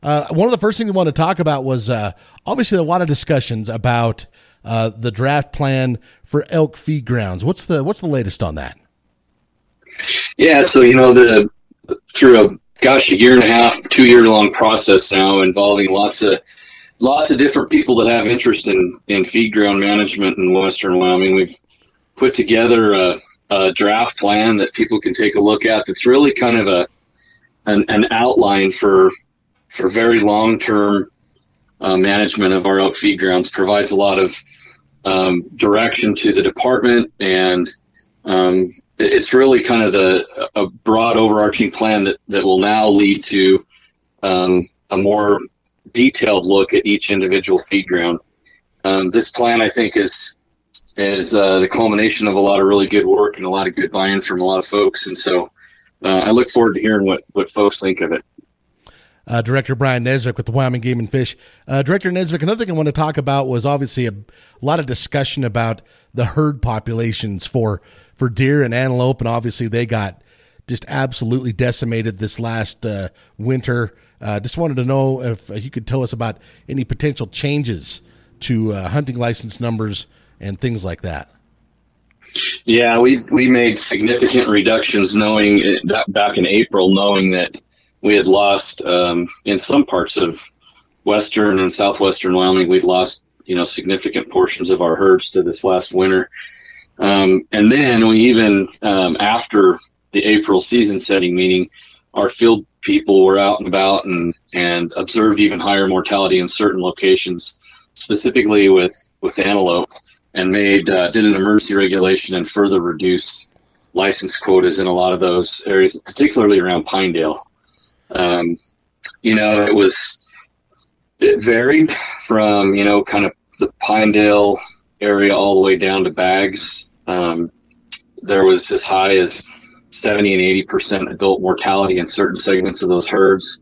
One of the first things we want to talk about was obviously a lot of discussions about the draft plan for Elk Feed Grounds. What's the latest on that? Yeah, so through a year and a half, 2 year long process now involving lots of different people that have interest in feed ground management in Western Wyoming, we've put together a draft plan that people can take a look at. That's really kind of an outline for very long-term management of our elk feed grounds. Provides a lot of direction to the department, and it's really kind of a broad overarching plan that will now lead to a more detailed look at each individual feed ground. This plan, I think, is the culmination of a lot of really good work and a lot of good buy-in from a lot of folks, and so I look forward to hearing what folks think of it. Director Brian Nesvik with the Wyoming Game and Fish. Director Nesvik, another thing I want to talk about was obviously a lot of discussion about the herd populations for deer and antelope, and obviously they got just absolutely decimated this last winter. Just wanted to know if you could tell us about any potential changes to hunting license numbers and things like that. Yeah, we made significant reductions knowing that back in April, knowing that we had lost in some parts of western and southwestern Wyoming, we'd lost significant portions of our herds to this last winter. And then we even after the April season setting meeting, our field people were out and about and observed even higher mortality in certain locations, specifically with antelope, and did an emergency regulation and further reduced license quotas in a lot of those areas, particularly around Pinedale. It varied from, kind of the Pinedale area all the way down to Baggs. There was as high as 70 and 80% adult mortality in certain segments of those herds.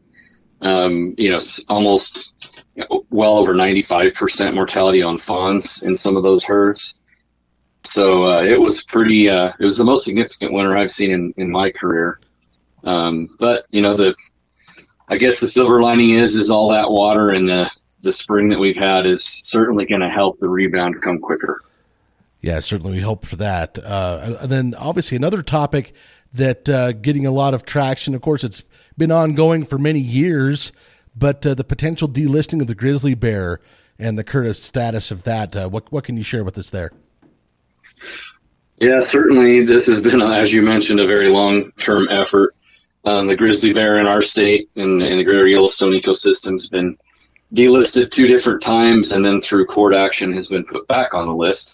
Almost well over 95% mortality on fawns in some of those herds. So it was it was the most significant winter I've seen in my career. But I guess the silver lining is all that water and the spring that we've had is certainly going to help the rebound come quicker. Yeah, certainly we hope for that. And then obviously another topic that getting a lot of traction, of course, it's been ongoing for many years, but the potential delisting of the grizzly bear and the current status of that, what can you share with us there? Yeah, certainly this has been, as you mentioned, a very long-term effort. The grizzly bear in our state and in the greater Yellowstone ecosystem has been delisted 2 different times, and then through court action has been put back on the list.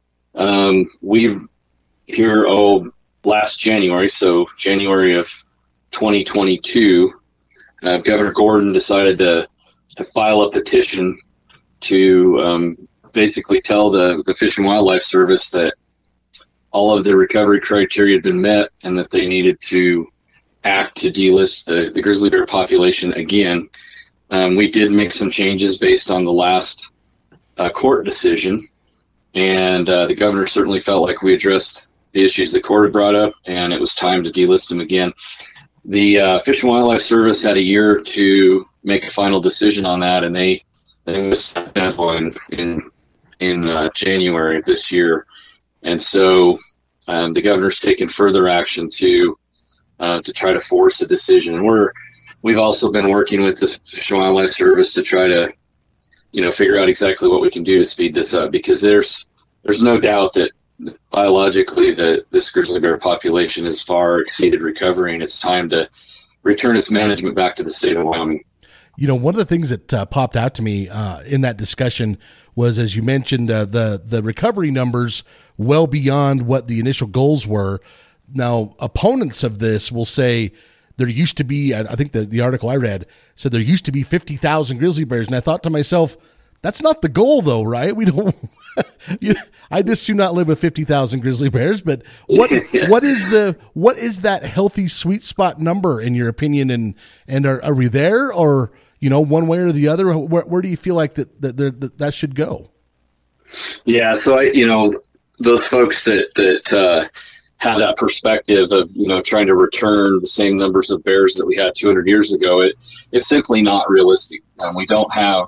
Last January, so January of 2022, Governor Gordon decided to file a petition to basically tell the Fish and Wildlife Service that all of the recovery criteria had been met and that they needed to act to delist the grizzly bear population again. We did make some changes based on the last court decision, and the governor certainly felt like we addressed the issues the court had brought up, and it was time to delist them again. The Fish and Wildlife Service had a year to make a final decision on that, and they missed that deadline in January of this year. And so the governor's taken further action to try to force a decision. And we've also been working with the Fish and Wildlife Service to try to, figure out exactly what we can do to speed this up, because there's no doubt that biologically this grizzly bear population has far exceeded recovery, and it's time to return its management back to the state of Wyoming. One of the things that popped out to me in that discussion was, as you mentioned, the recovery numbers well beyond what the initial goals were. Now, opponents of this will say there used to be, I think the article I read said there used to be 50,000 grizzly bears. And I thought to myself, that's not the goal though, right? We don't, I just do not live with 50,000 grizzly bears, but what is that healthy sweet spot number in your opinion? And are we there, or, one way or the other? Where do you feel like that should go? Yeah. So those folks that have that perspective of, trying to return the same numbers of bears that we had 200 years ago. It's simply not realistic. We don't have,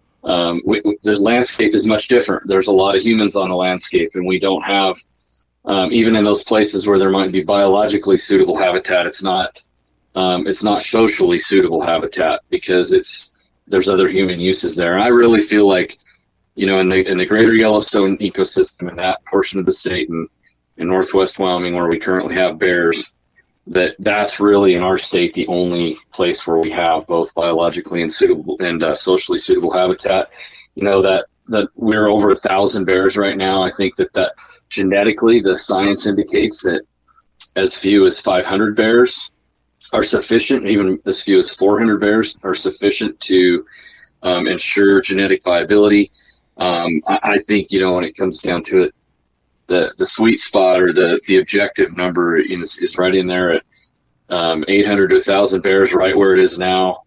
the landscape is much different. There's a lot of humans on the landscape, and we don't have, even in those places where there might be biologically suitable habitat, it's not socially suitable habitat because there's other human uses there. And I really feel like, in the greater Yellowstone ecosystem, in that portion of the state, and in northwest Wyoming where we currently have bears, that's really in our state the only place where we have both biologically and suitable and socially suitable habitat. That we're over 1,000 bears right now. I think that genetically the science indicates that as few as 500 bears are sufficient, even as few as 400 bears are sufficient to ensure genetic viability. I think, when it comes down to it, the sweet spot or the objective number is right in there at 800 to 1,000 bears, right where it is now,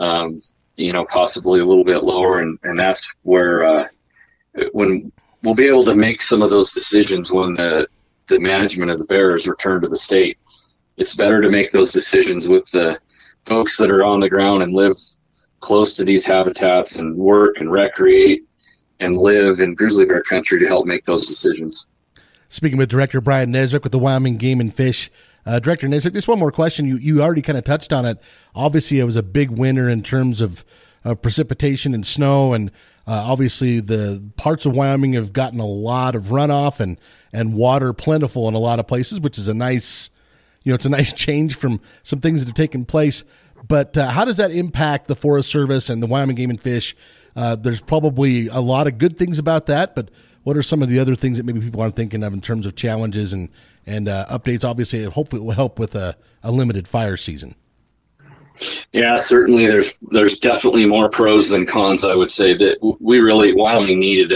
possibly a little bit lower. And that's where when we'll be able to make some of those decisions when the management of the bears return to the state. It's better to make those decisions with the folks that are on the ground and live close to these habitats and work and recreate and live in grizzly bear country to help make those decisions. Speaking with Director Brian Nesvik with the Wyoming Game and Fish. Director Nesvik, just one more question. You already kind of touched on it. Obviously, it was a big winter in terms of precipitation and snow, and obviously the parts of Wyoming have gotten a lot of runoff and water plentiful in a lot of places, which is a nice, it's a nice change from some things that have taken place. But how does that impact the Forest Service and the Wyoming Game and Fish? There's probably a lot of good things about that, but what are some of the other things that maybe people aren't thinking of in terms of challenges and updates? Obviously, hopefully it will help with a limited fire season. Yeah, certainly there's definitely more pros than cons. I would say that Wyoming needed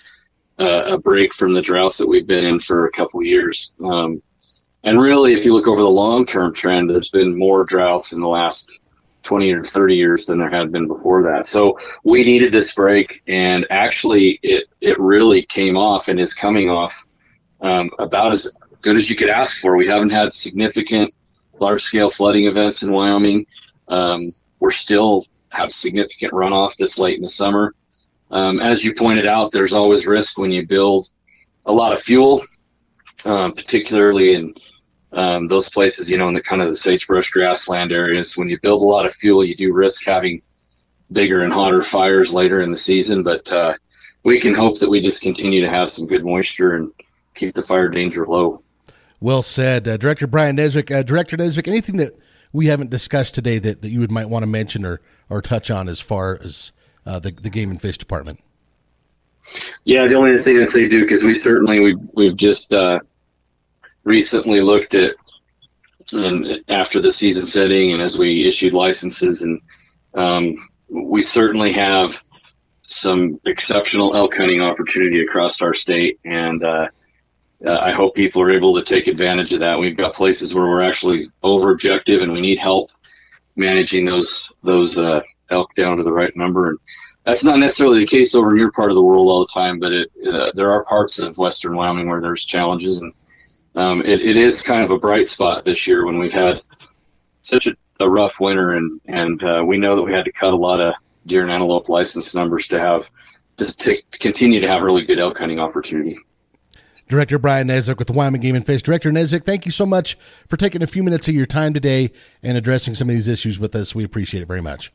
a break from the drought that we've been in for a couple of years. And really, if you look over the long-term trend, there's been more droughts in the last 20 or 30 years than there had been before that. So we needed this break, and actually it really came off and is coming off about as good as you could ask for. We haven't had significant large-scale flooding events in Wyoming. We're still have significant runoff this late in the summer. As you pointed out, there's always risk when you build a lot of fuel, particularly in those places, in the kind of the sagebrush grassland areas. When you build a lot of fuel, you do risk having bigger and hotter fires later in the season. But we can hope that we just continue to have some good moisture and keep the fire danger low. Well said. Director Brian Nesvik. Director Nesvik, anything that we haven't discussed today that you might want to mention or touch on as far as the Game and Fish Department? Yeah, the only thing I'd say, Duke, is we've just recently looked at, and after the season setting and as we issued licenses, and we certainly have some exceptional elk hunting opportunity across our state, and I hope people are able to take advantage of that. We've got places where we're actually over objective and we need help managing those elk down to the right number. And that's not necessarily the case over in your part of the world all the time, but there are parts of western Wyoming where there's challenges, and it is kind of a bright spot this year when we've had such a rough winter, and we know that we had to cut a lot of deer and antelope license numbers to continue to have really good elk hunting opportunity. Director Brian Nesvik with the Wyoming Game and Fish. Director Nesvik, thank you so much for taking a few minutes of your time today and addressing some of these issues with us. We appreciate it very much.